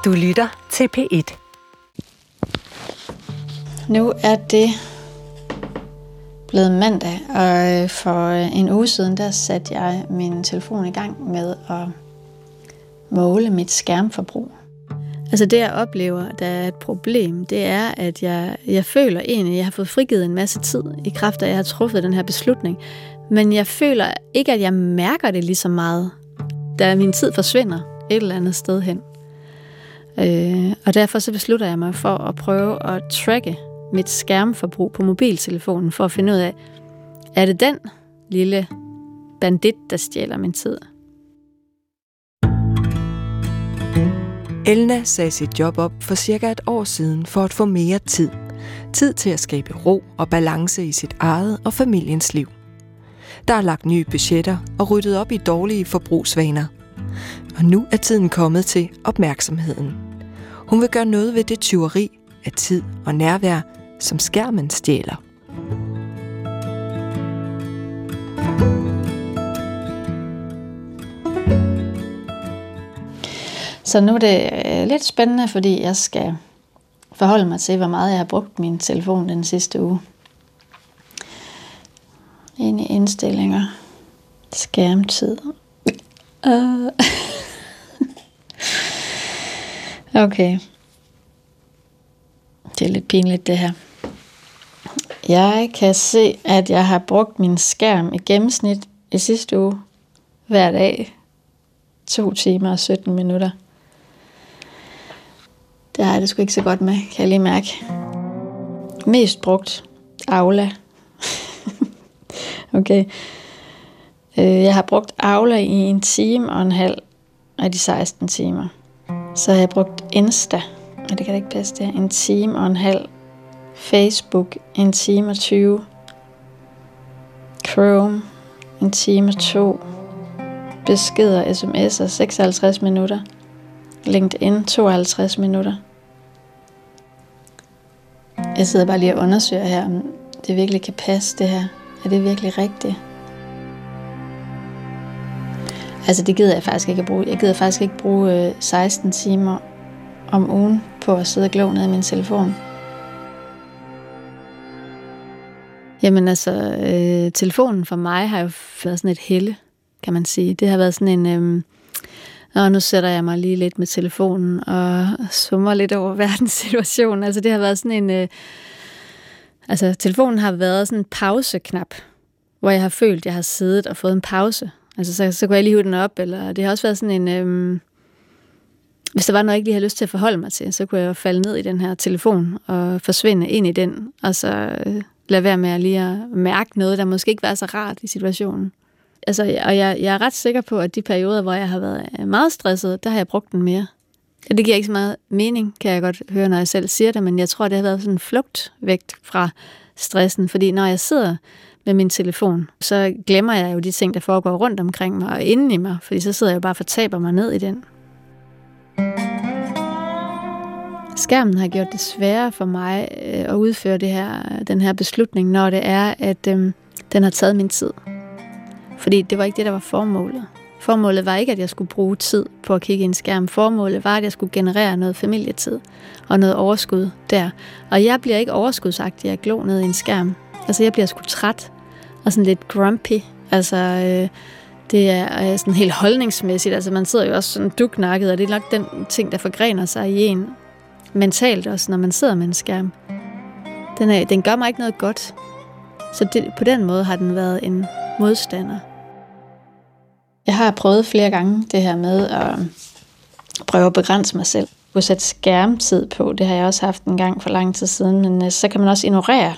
Du lytter til P1. Nu er det blevet mandag, og for en uge siden, der satte jeg min telefon i gang med at måle mit skærmforbrug. Altså det, jeg oplever, der er et problem, det er, at jeg føler egentlig, at jeg har fået frigivet en masse tid i kraft af, at jeg har truffet den her beslutning. Men jeg føler ikke, at jeg mærker det lige så meget, da min tid forsvinder et eller andet sted hen. Og derfor så beslutter jeg mig for at prøve at tracke mit skærmforbrug på mobiltelefonen, for at finde ud af, er det den lille bandit, der stjæler min tid? Elna sagde sit job op for cirka et år siden for at få mere tid. Tid til at skabe ro og balance i sit eget og familiens liv. Der er lagt nye budgetter og ryddet op i dårlige forbrugsvaner. Og nu er tiden kommet til opmærksomheden. Hun vil gøre noget ved det tyveri af tid og nærvær, som skærmen stjæler. Så nu er det lidt spændende, fordi jeg skal forholde mig til, hvor meget jeg har brugt min telefon den sidste uge. Ind i indstillinger. Skærmtid. Okay. Det er lidt pinligt det her. Jeg kan se, at jeg har brugt min skærm i gennemsnit i sidste uge hver dag. 2 timer og 17 minutter. Det har jeg det sgu ikke så godt med, kan jeg lige mærke. Mest brugt Aula. Okay. Jeg har brugt Aula i 1 time og en halv af de 16 timer. Så har jeg brugt Insta, og det kan da ikke passe det, 1 time og en halv. Facebook, 1 time og 20. Chrome, 1 time og 2. Beskeder, sms'er, 56 minutter. LinkedIn, 52 minutter. Jeg sidder bare lige og undersøger her, om det virkelig kan passe det her. Er det virkelig rigtigt? Altså det gider jeg faktisk ikke at bruge. Jeg gider faktisk ikke bruge 16 timer om ugen på at sidde og glo ned i min telefon. Jamen altså, telefonen for mig har jo været sådan et helle, kan man sige. Det har været sådan en, nu sætter jeg mig lige lidt med telefonen og summer lidt over verdenssituationen. Altså det har været sådan en, telefonen har været sådan en pauseknap, hvor jeg har følt, at jeg har siddet og fået en pause. Altså så kunne jeg lige hive den op, eller det har også været sådan en, hvis der var noget, jeg ikke lige havde lyst til at forholde mig til, så kunne jeg jo falde ned i den her telefon og forsvinde ind i den, og så lade være med at lige at mærke noget, der måske ikke var så rart i situationen. Altså, og jeg er ret sikker på, at de perioder, hvor jeg har været meget stresset, der har jeg brugt den mere. Det giver ikke så meget mening, kan jeg godt høre, når jeg selv siger det, men jeg tror, det har været sådan en flugtvægt fra stressen, fordi når jeg sidder med min telefon, så glemmer jeg jo de ting, der foregår rundt omkring mig og inden i mig, fordi så sidder jeg jo bare og fortaber mig ned i den. Skærmen har gjort det sværere for mig at udføre den her beslutning, når det er, at den har taget min tid. Fordi det var ikke det, der var formålet. Formålet var ikke, at jeg skulle bruge tid på at kigge i en skærm. Formålet var, at jeg skulle generere noget familietid og noget overskud der. Og jeg bliver ikke overskudsagtig at glo ned i en skærm. Altså jeg bliver sgu træt og sådan lidt grumpy. Altså det er sådan helt holdningsmæssigt. Altså man sidder jo også sådan duknakket, og det er nok den ting, der forgrener sig i en mentalt også, når man sidder med en skærm. Den gør mig ikke noget godt. Så på den måde har den været en modstander. Jeg har prøvet flere gange det her med at prøve at begrænse mig selv. Jeg kunne sætte skærmtid på, det har jeg også haft en gang for lang tid siden, men så kan man også ignorere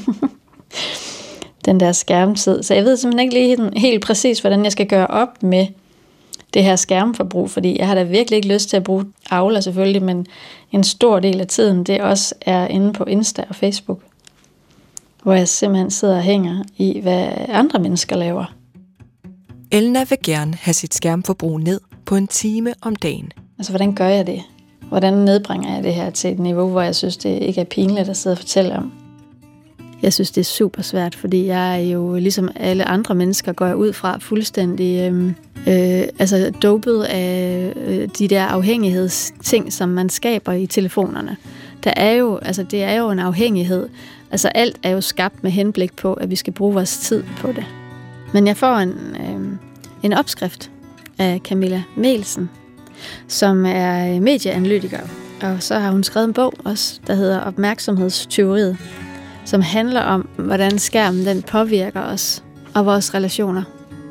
den der skærmtid. Så jeg ved simpelthen ikke lige helt præcis, hvordan jeg skal gøre op med det her skærmforbrug, fordi jeg har da virkelig ikke lyst til at bruge Aula selvfølgelig, men en stor del af tiden, det også er inde på Insta og Facebook, hvor jeg simpelthen sidder og hænger i, hvad andre mennesker laver. Elna vil gerne have sit skærmforbrug ned på 1 time om dagen. Altså, hvordan gør jeg det? Hvordan nedbringer jeg det her til et niveau, hvor jeg synes, det ikke er pinligt at sidde og fortælle om? Jeg synes, det er super svært, fordi jeg er jo ligesom alle andre mennesker, går jeg ud fra fuldstændig dopet af de der afhængighedsting, som man skaber i telefonerne. Det er jo en afhængighed. Altså alt er jo skabt med henblik på, at vi skal bruge vores tid på det. Men jeg får en opskrift af Camilla Melsen, som er medieanalytiker. Og så har hun skrevet en bog også, der hedder Opmærksomhedstyveriet, som handler om, hvordan skærmen den påvirker os og vores relationer.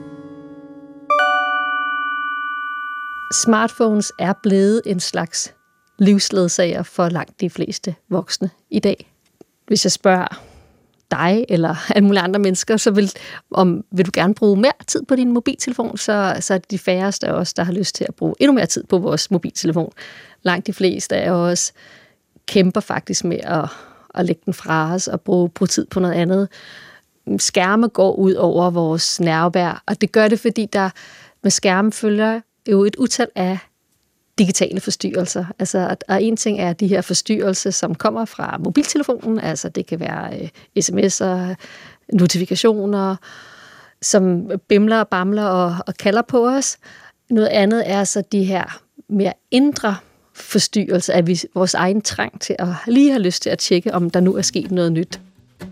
Smartphones er blevet en slags livsledsager for langt de fleste voksne i dag. Hvis jeg spørger dig eller alle mulige andre mennesker, så vil du gerne bruge mere tid på din mobiltelefon, så er det de færreste af os, der har lyst til at bruge endnu mere tid på vores mobiltelefon. Langt de fleste af os kæmper faktisk med at lægge den fra os og bruge tid på noget andet. Skærme går ud over vores nærvær, og det gør det, fordi der med skærme følger jo et utal af digitale forstyrrelser. Altså, og en ting er de her forstyrrelser, som kommer fra mobiltelefonen, altså det kan være sms'er, notifikationer, som bimler og bamler og kalder på os. Noget andet er så de her mere indre forstyrrelser af vores egen trang til at lige have lyst til at tjekke, om der nu er sket noget nyt.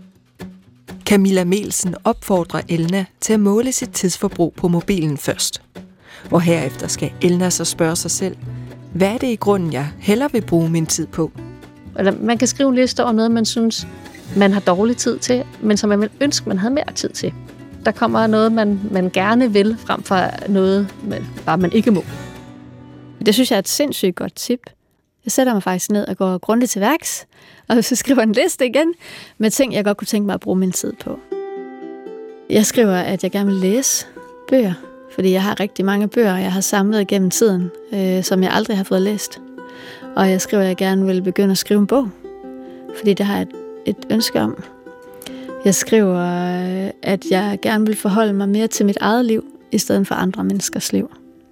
Camilla Melsen opfordrer Elna til at måle sit tidsforbrug på mobilen først. Og herefter skal Elna så spørge sig selv, hvad er det i grunden, jeg hellere vil bruge min tid på? Eller man kan skrive en liste over noget, man synes, man har dårlig tid til, men som man vil ønske, man havde mere tid til. Der kommer noget, man gerne vil, frem for noget, man ikke må. Det synes jeg er et sindssygt godt tip. Jeg sætter mig faktisk ned og går grundigt til værks, og så skriver en liste igen med ting, jeg godt kunne tænke mig at bruge min tid på. Jeg skriver, at jeg gerne vil læse bøger, fordi jeg har rigtig mange bøger, jeg har samlet gennem tiden, som jeg aldrig har fået læst. Og jeg skriver, at jeg gerne vil begynde at skrive en bog, fordi det har jeg et ønske om. Jeg skriver, at jeg gerne vil forholde mig mere til mit eget liv, i stedet for andre menneskers liv.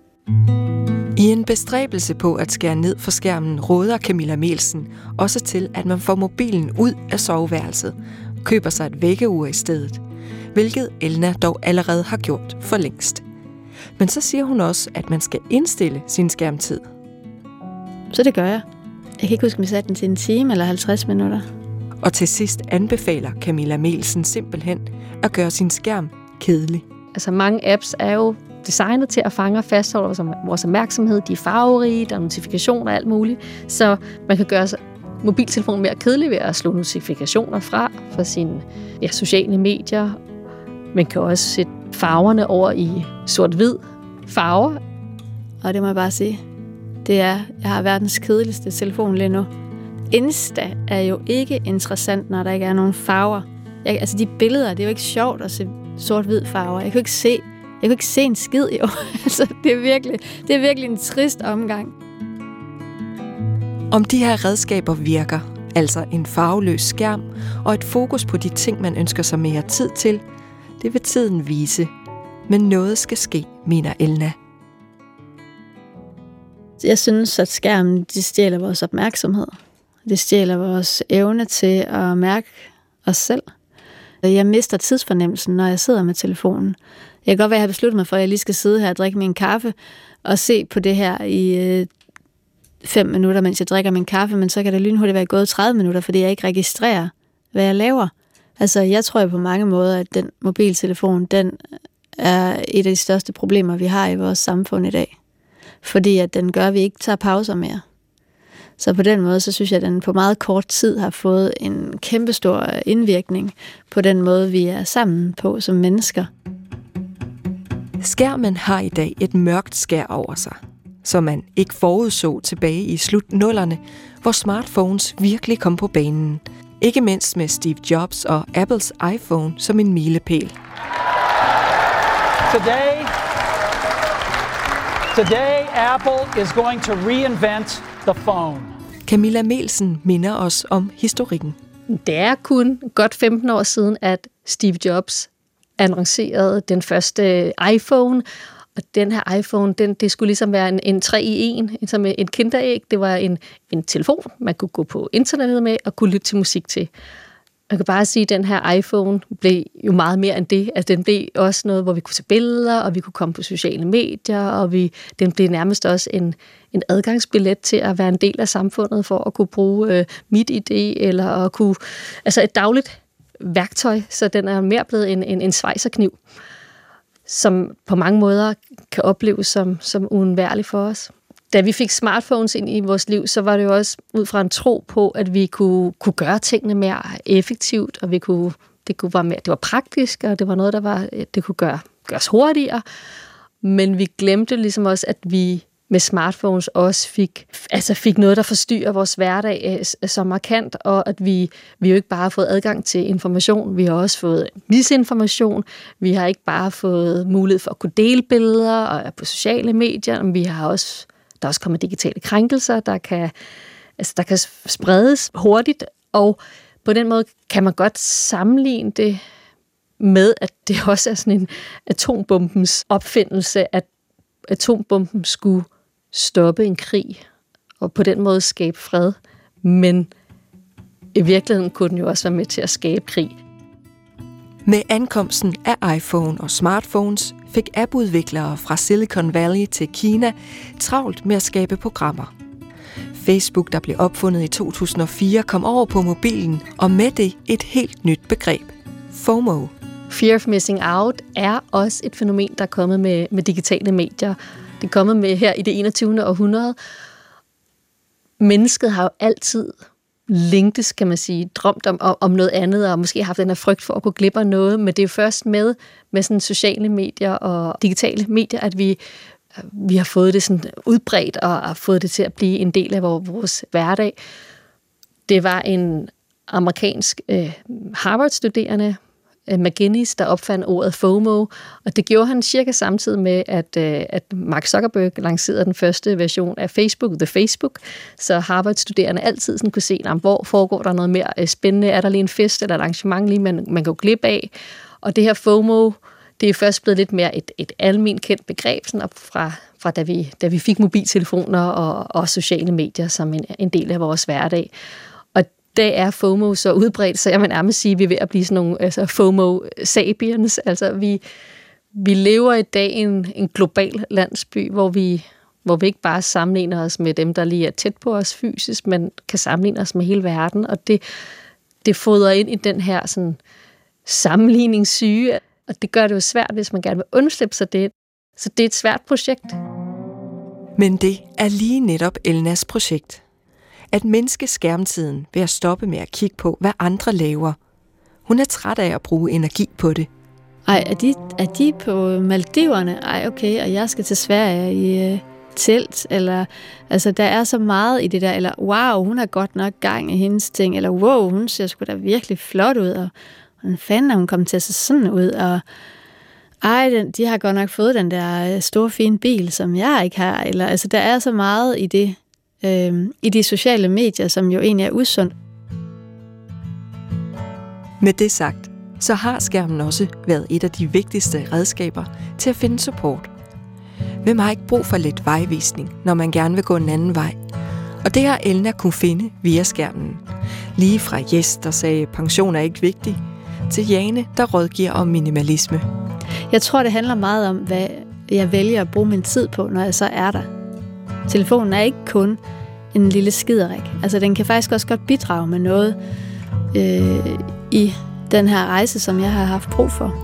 I en bestræbelse på at skære ned for skærmen råder Camilla Melsen også til, at man får mobilen ud af soveværelset, køber sig et vækkeur i stedet, hvilket Elna dog allerede har gjort for længst. Men så siger hun også, at man skal indstille sin skærmtid. Så det gør jeg. Jeg kan ikke huske, om jeg satte den til en time eller 50 minutter. Og til sidst anbefaler Camilla Melsen simpelthen at gøre sin skærm kedelig. Altså mange apps er jo designet til at fange og fastholde vores opmærksomhed. De er farverige, der er notifikationer og alt muligt. Så man kan gøre mobiltelefonen mere kedelig ved at slå notifikationer fra sine sociale medier. Man kan også sætte farverne over i sort-hvid farver. Og det må jeg bare sige. Jeg har verdens kedeligste telefon lige nu. Insta er jo ikke interessant, når der ikke er nogen farver. De billeder, det er jo ikke sjovt at se sort-hvid farver. Jeg kan ikke se en skid, jo. Det er virkelig en trist omgang. Om de her redskaber virker, altså en farveløs skærm og et fokus på de ting, man ønsker sig mere tid til, det vil tiden vise. Men noget skal ske, mener Elna. Jeg synes, at skærmen de stjæler vores opmærksomhed. Det stjæler vores evne til at mærke os selv. Jeg mister tidsfornemmelsen, når jeg sidder med telefonen. Jeg kan godt være, at jeg har besluttet mig for, at jeg lige skal sidde her og drikke min kaffe og se på det her i 5 minutter, mens jeg drikker min kaffe, men så kan det lynhurtigt være gået 30 minutter, fordi jeg ikke registrerer, hvad jeg laver. Jeg tror på mange måder, at den mobiltelefon, den er et af de største problemer, vi har i vores samfund i dag. Fordi at den gør, at vi ikke tager pauser mere. Så på den måde, så synes jeg, at den på meget kort tid har fået en kæmpestor indvirkning på den måde, vi er sammen på som mennesker. Skærmen har i dag et mørkt skær over sig, som man ikke forudså tilbage i slut-nullerne, hvor smartphones virkelig kom på banen. Ikke mindst med Steve Jobs og Apples iPhone som en milepæl. Today Apple is going to reinvent the phone. Camilla Melsen minder os om historikken. Det er kun godt 15 år siden, at Steve Jobs annoncerede den første iPhone. Og den her iPhone, det skulle ligesom være en 3 i 1, som en kinderæg. Det var en telefon, man kunne gå på internettet med og kunne lytte til musik til. Jeg kan bare sige, at den her iPhone blev jo meget mere end det. Altså, den blev også noget, hvor vi kunne tage billeder, og vi kunne komme på sociale medier, og den blev nærmest også en adgangsbillet til at være en del af samfundet, for at kunne bruge MitID, eller at kunne... Altså et dagligt værktøj, så den er mere blevet en svejserkniv, som på mange måder kan opleves som uundværlig for os. Da vi fik smartphones ind i vores liv, så var det jo også ud fra en tro på, at vi kunne gøre tingene mere effektivt, og det var praktisk, og det var noget, det kunne gøres hurtigere. Men vi glemte ligesom også, at vi med smartphones også fik noget, der forstyrrer vores hverdag så markant, og at vi jo ikke bare har fået adgang til information, vi har også fået misinformation, vi har ikke bare fået mulighed for at kunne dele billeder og på sociale medier, men der er også kommet digitale krænkelser, der kan spredes hurtigt, og på den måde kan man godt sammenligne det med, at det også er sådan en atombombens opfindelse, at atombomben skulle stoppe en krig, og på den måde skabe fred. Men i virkeligheden kunne den jo også være med til at skabe krig. Med ankomsten af iPhone og smartphones fik appudviklere fra Silicon Valley til Kina travlt med at skabe programmer. Facebook, der blev opfundet i 2004, kom over på mobilen, og med det et helt nyt begreb. FOMO. Fear of missing out er også et fænomen, der er kommet med digitale medier. Det er kommet med her i det 21. århundrede. Mennesket har jo altid længtes, kan man sige, drømt om noget andet, og måske haft den her frygt for at gå glip af noget, men det er jo først med sådan sociale medier og digitale medier, at vi har fået det sådan udbredt og har fået det til at blive en del af vores hverdag. Det var en amerikansk Harvard-studerende, McGinnis, der opfandt ordet FOMO, og det gjorde han cirka samtidig med, at Mark Zuckerberg lancerede den første version af The Facebook, så Harvard-studerende altid sådan kunne se, hvor foregår der noget mere spændende, er der lige en fest eller et arrangement, lige man kan gå glip af, og det her FOMO, det er først blevet lidt mere et alment kendt begreb, sådan op fra da vi fik mobiltelefoner og sociale medier som en del af vores hverdag. Det er FOMO så udbredt, så jeg vil nærmest sige, at vi er ved at blive sådan nogle FOMO sapiens. Altså, vi lever i dag i en global landsby, hvor vi ikke bare sammenligner os med dem, der lige er tæt på os fysisk, men kan sammenligne os med hele verden. Og det fodrer ind i den her sådan, sammenligningssyge, og det gør det jo svært, hvis man gerne vil undslippe sig det. Så det er et svært projekt. Men det er lige netop Elnas projekt. At mindske skærmtiden ved at stoppe med at kigge på, hvad andre laver. Hun er træt af at bruge energi på det. Ej, er de på Maldiverne? Ej, okay, og jeg skal til Sverige i telt, eller altså, der er så meget i det der, eller wow, hun har godt nok gang i hendes ting, eller wow, hun ser sgu da virkelig flot ud, og hvordan fanden er hun kommet til at se sådan ud, og ej, de har godt nok fået den der store, fine bil, som jeg ikke har, eller altså, der er så meget i det, i de sociale medier, som jo egentlig er usundt. Med det sagt, så har skærmen også været et af de vigtigste redskaber til at finde support. Hvem har ikke brug for lidt vejvisning, når man gerne vil gå en anden vej? Og det har Elna kunne finde via skærmen. Lige fra Jes, der sagde, pension er ikke vigtig, til Jane, der rådgiver om minimalisme. Jeg tror, det handler meget om, hvad jeg vælger at bruge min tid på, når jeg så er der. Telefonen er ikke kun en lille skiderik. Altså, den kan faktisk også godt bidrage med noget i den her rejse, som jeg har haft brug for.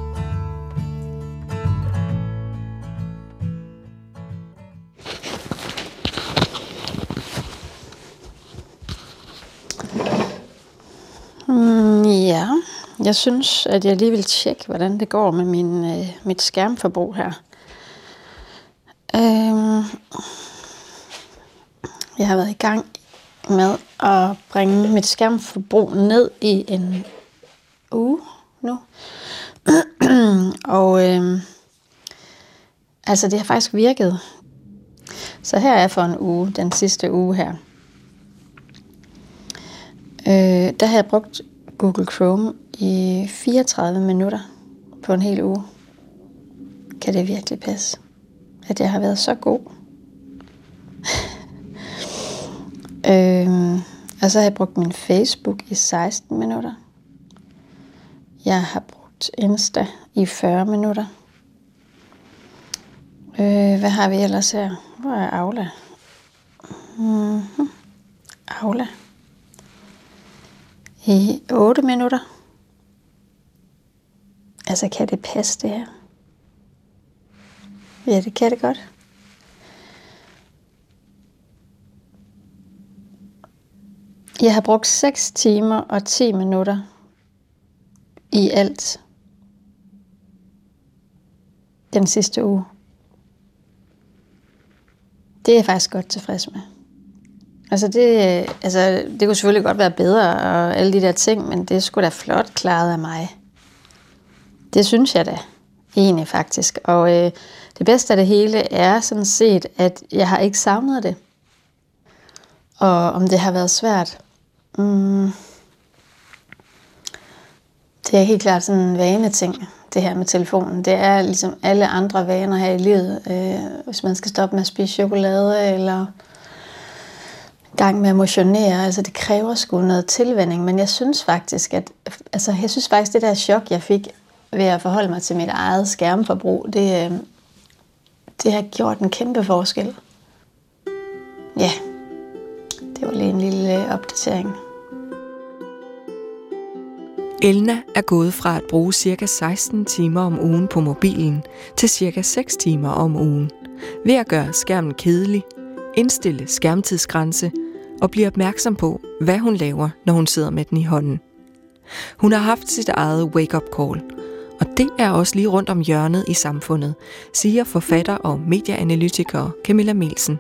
Ja, jeg synes, at jeg lige vil tjekke, hvordan det går med mit skærmforbrug her. Jeg har været i gang med at bringe mit skærmforbrug ned i en uge nu. Og altså det har faktisk virket. Så her er for en uge, den sidste uge her. Der har jeg brugt Google Chrome i 34 minutter på en hel uge. Kan det virkelig passe, at jeg har været så god? Og så har jeg brugt min Facebook i 16 minutter. Jeg har brugt Insta i 40 minutter. Hvad har vi ellers her? Hvor er Aula? Aula. I 8 minutter. Altså, kan det passe det her? Ja, det kan det godt. Jeg har brugt 6 timer og 10 minutter i alt den sidste uge. Det er jeg faktisk godt tilfreds med. Det kunne selvfølgelig godt være bedre og alle de der ting, men det er sgu da flot klaret af mig. Det synes jeg da egentlig faktisk. Og det bedste af det hele er sådan set, at jeg har ikke savnet det. Og om det har været svært, det er helt klart sådan en vaneting, det her med telefonen. Det er ligesom alle andre vaner her i livet. Hvis man skal stoppe med at spise chokolade, eller gang med at motionere. Altså det kræver sgu noget tilvænning. Men jeg synes faktisk, det der chok, jeg fik ved at forholde mig til mit eget skærmforbrug, det har gjort en kæmpe forskel. Ja, det var lige en lille opdatering. Elna er gået fra at bruge ca. 16 timer om ugen på mobilen til ca. 6 timer om ugen, ved at gøre skærmen kedelig, indstille skærmtidsgrænse og blive opmærksom på, hvad hun laver, når hun sidder med den i hånden. Hun har haft sit eget wake-up call, og det er også lige rundt om hjørnet i samfundet, siger forfatter og medieanalytiker Camilla Melsen.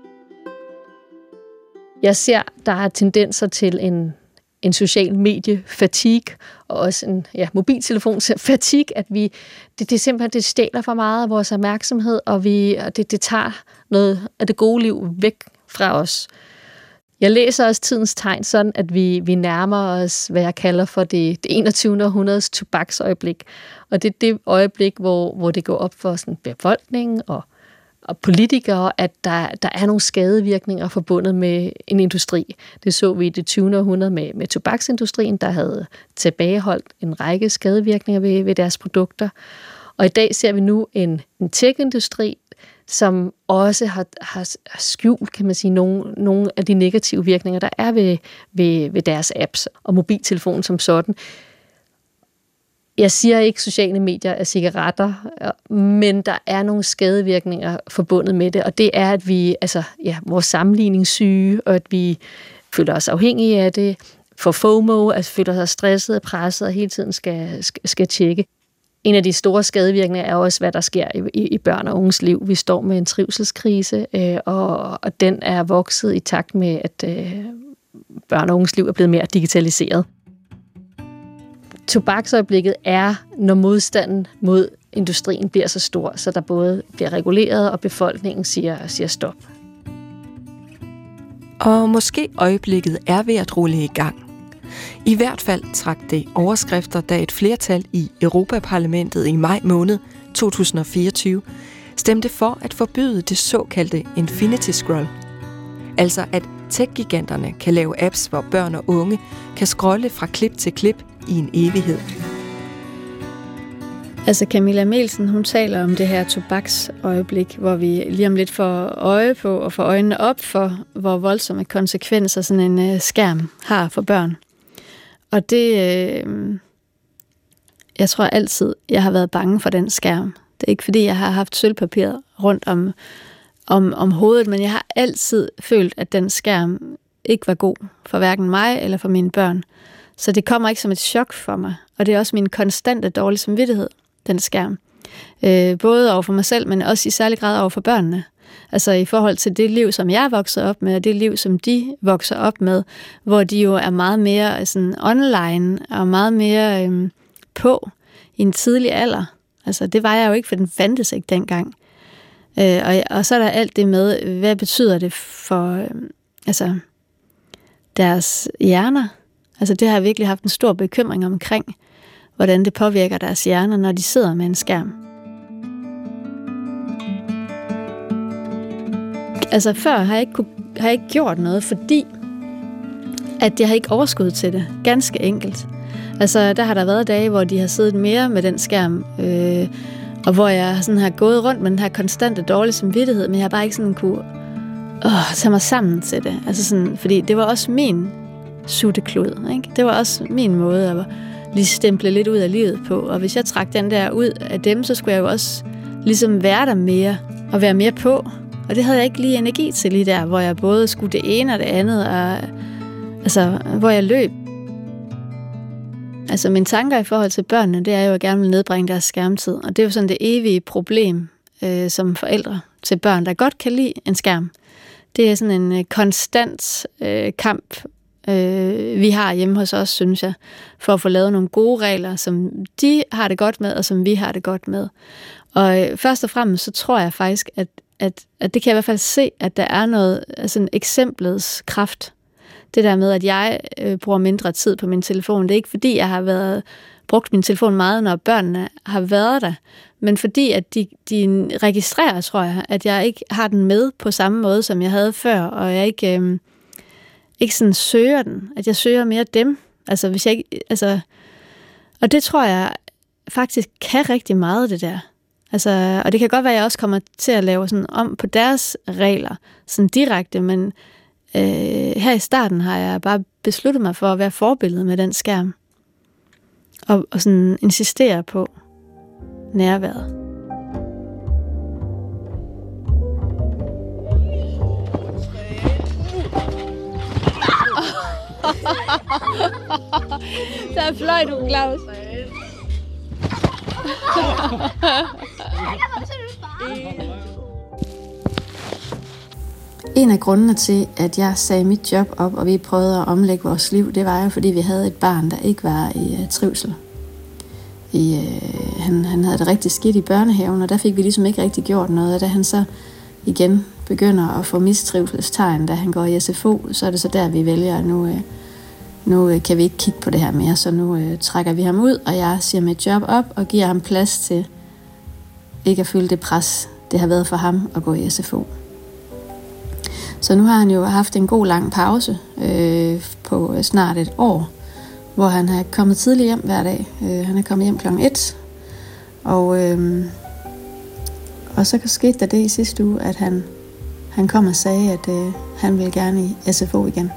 Jeg ser, der er tendenser til en social medie-fatigue, og også en mobiltelefons-fatigue, at det er simpelthen, det stjæler for meget af vores opmærksomhed, og det tager noget af det gode liv væk fra os. Jeg læser også tidens tegn sådan, at vi nærmer os, hvad jeg kalder for det 21. århundredes tobaksøjeblik. Og det er det øjeblik, hvor det går op for sådan befolkningen og politikere, at der er nogle skadevirkninger forbundet med en industri. Det så vi i det 20. århundrede med tobaksindustrien, der havde tilbageholdt en række skadevirkninger ved deres produkter. Og i dag ser vi nu en tech-industri, som også har skjult, kan man sige, nogle af de negative virkninger, der er ved deres apps og mobiltelefonen som sådan. Jeg siger ikke, at sociale medier er cigaretter, men der er nogle skadevirkninger forbundet med det, og det er, at vores sammenligningssyge, og at vi føler os afhængige af det, for FOMO, altså føler os stresset, presset, og hele tiden skal tjekke. En af de store skadevirkninger er også, hvad der sker i børn og unges liv. Vi står med en trivselskrise, og den er vokset i takt med, at børn og unges liv er blevet mere digitaliseret. Tobaksøjeblikket er, når modstanden mod industrien bliver så stor, så der både bliver reguleret, og befolkningen siger stop. Og måske øjeblikket er ved at rulle i gang. I hvert fald trak det overskrifter, da et flertal i Europaparlamentet i maj måned 2024 stemte for at forbyde det såkaldte Infinity Scroll. Altså at tech-giganterne kan lave apps, hvor børn og unge kan scrolle fra klip til klip i en evighed. Altså Camilla Melsen, hun taler om det her tobaksøjeblik, hvor vi lige om lidt får øje på og får øjnene op for, hvor voldsomme konsekvenser sådan en skærm har for børn. Og det, jeg tror altid, jeg har været bange for den skærm. Det er ikke fordi, jeg har haft sølvpapiret rundt om hovedet, men jeg har altid følt, at den skærm ikke var god for hverken mig eller for mine børn. Så det kommer ikke som et chok for mig, og det er også min konstante dårlige samvittighed, den skærm. Både over for mig selv, men også i særlig grad over for børnene. Altså i forhold til det liv, som jeg vokser op med, og det liv, som de vokser op med, hvor de jo er meget mere sådan online, og meget mere på i en tidlig alder. Altså det var jeg jo ikke, for den fandtes ikke dengang. Og så er der alt det med, hvad betyder det for deres hjerner? Altså det har jeg virkelig haft en stor bekymring omkring, hvordan det påvirker deres hjerner, når de sidder med en skærm. Altså før har jeg ikke gjort noget, fordi at jeg har ikke overskud til det. Ganske enkelt. Altså, der har der været dage, hvor de har siddet mere med den skærm, og hvor jeg sådan har gået rundt med den her konstante dårlige samvittighed, men jeg har bare ikke sådan kunne tage mig sammen til det. Altså sådan, fordi det var også min sutteklud, ikke? Det var også min måde at lige stemple lidt ud af livet på, og hvis jeg trak den der ud af dem, så skulle jeg jo også ligesom være der mere, og være mere på, og det havde jeg ikke lige energi til lige der, hvor jeg både skulle det ene og det andet, og altså, hvor jeg løb. Altså, mine tanker i forhold til børnene, det er jo, at jeg gerne vil nedbringe deres skærmtid, og det er jo sådan det evige problem som forældre til børn, der godt kan lide en skærm. Det er sådan en konstant kamp, vi har hjemme hos os, synes jeg, for at få lavet nogle gode regler, som de har det godt med, og som vi har det godt med. Og først og fremmest, så tror jeg faktisk, at det kan jeg i hvert fald se, at der er noget, altså en eksemplets kraft. Det der med, at jeg bruger mindre tid på min telefon, det er ikke fordi, jeg har brugt min telefon meget, når børnene har været der, men fordi, at de registrerer, tror jeg, at jeg ikke har den med på samme måde, som jeg havde før, og jeg ikke sådan søger den, at jeg søger mere dem. Altså, hvis jeg ikke, altså, og det tror jeg faktisk kan rigtig meget, det der. Altså, og det kan godt være, at jeg også kommer til at lave sådan om på deres regler, sådan direkte, men her i starten har jeg bare besluttet mig for at være forbillede med den skærm. Og sådan insistere på nærværet. Der fløj du, Claus. En af grundene til, at jeg sagde mit job op, og vi prøvede at omlægge vores liv, det var jo, fordi vi havde et barn, der ikke var i trivsel. Han havde det rigtig skidt i børnehaven, og der fik vi ligesom ikke rigtig gjort noget. Og da han så igen begynder at få mistrivselstegn, da han går i SFO, så er det så der, vi vælger, at nu kan vi ikke kigge på det her mere, så nu trækker vi ham ud, og jeg siger mit job op og giver ham plads til ikke at føle det pres, det har været for ham at gå i SFO. Så nu har han jo haft en god lang pause på snart et år, hvor han har kommet tidligt hjem hver dag. Han er kommet hjem kl. 1, og så skete der det i sidste uge, at han kom og sagde, at han ville gerne i SFO igen.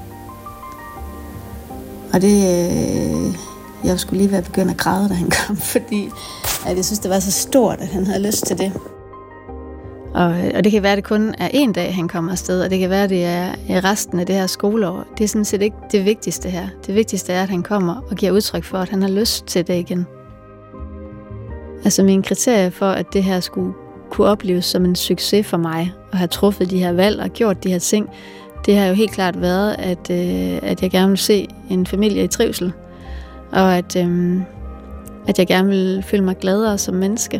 Og det, jeg skulle lige være begyndt at græde, da han kom, fordi at jeg synes, det var så stort, at han havde lyst til det. Og det kan være, at det kun er en dag, han kommer afsted, og det kan være, at det er resten af det her skoleår. Det er sådan set ikke det vigtigste her. Det vigtigste er, at han kommer og giver udtryk for, at han har lyst til det igen. Altså mine kriterier for, at det her skulle kunne opleves som en succes for mig, og have truffet de her valg og gjort de her ting, det har jo helt klart været, at jeg gerne vil se en familie i trivsel, og at jeg gerne vil føle mig gladere som menneske.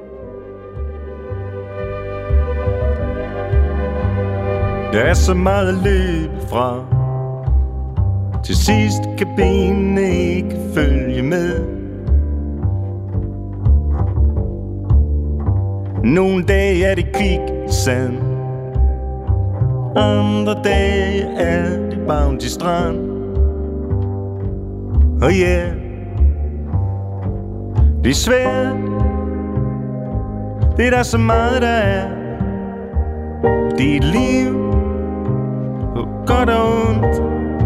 Der er så meget at løbe fra. Til sidst kan benene ikke følge med. Nogle dage er det kviksand, andre dage er det Bounty Strand. Og ja, det er svært. Det er der så meget der er. Det er et liv på godt og ondt,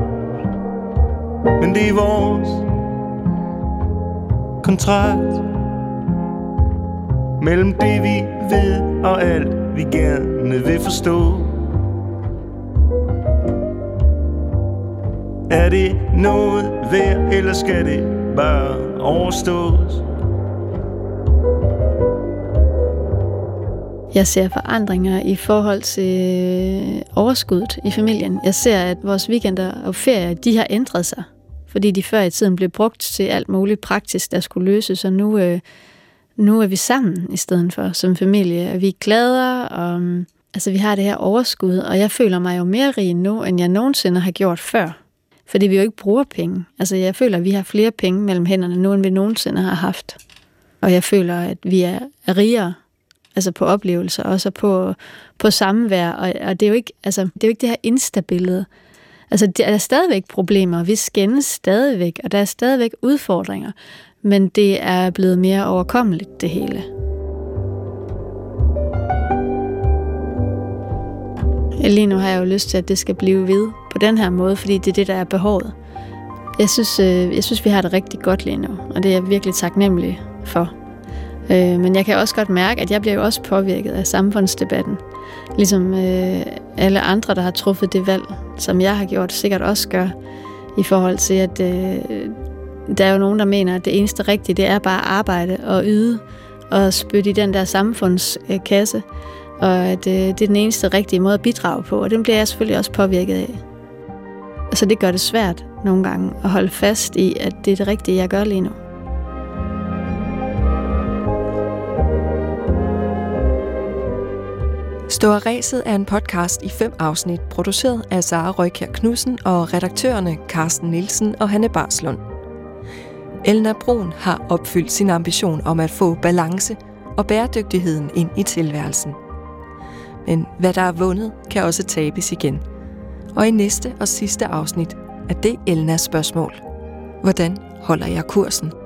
men det er vores kontrakt mellem det vi ved og alt vi gerne vil forstå. Er det noget værd, eller skal det bare overstås? Jeg ser forandringer i forhold til overskuddet i familien. Jeg ser, at vores weekender og ferier, de har ændret sig, fordi de før i tiden blev brugt til alt muligt praktisk, der skulle løses, og nu er vi sammen i stedet for som familie. Vi er glade, og altså, vi har det her overskud, og jeg føler mig jo mere rig nu, end jeg nogensinde har gjort før. Fordi vi jo ikke bruger penge. Altså, jeg føler, at vi har flere penge mellem hænderne nu, end vi nogensinde har haft. Og jeg føler, at vi er rigere, altså på oplevelser, også på samvær. Og det er jo ikke, altså, det er jo ikke det her instabillede. Altså, der er stadigvæk problemer, vi skændes stadigvæk, og der er stadigvæk udfordringer, men det er blevet mere overkommeligt, det hele. Lige nu har jeg jo lyst til, at det skal blive ved på den her måde, fordi det er det, der er behovet. Jeg synes, vi har det rigtig godt lige nu, og det er jeg virkelig taknemmelig for. Men jeg kan også godt mærke, at jeg bliver jo også påvirket af samfundsdebatten. Ligesom alle andre, der har truffet det valg, som jeg har gjort, sikkert også gør, i forhold til, at der er jo nogen, der mener, at det eneste rigtige, det er bare at arbejde og yde og spytte i den der samfundskasse, og at det er den eneste rigtige måde at bidrage på, og den bliver jeg selvfølgelig også påvirket af. Så det gør det svært nogle gange at holde fast i, at det er det rigtige, jeg gør lige nu. Stå og Ræset er en podcast i 5 afsnit, produceret af Sara Røykjær Knudsen og redaktørerne Carsten Nielsen og Hanne Barslund. Elna Bruun har opfyldt sin ambition om at få balance og bæredygtigheden ind i tilværelsen. Men hvad der er vundet, kan også tabes igen. Og i næste og sidste afsnit er det Elnas spørgsmål. Hvordan holder jeg kursen?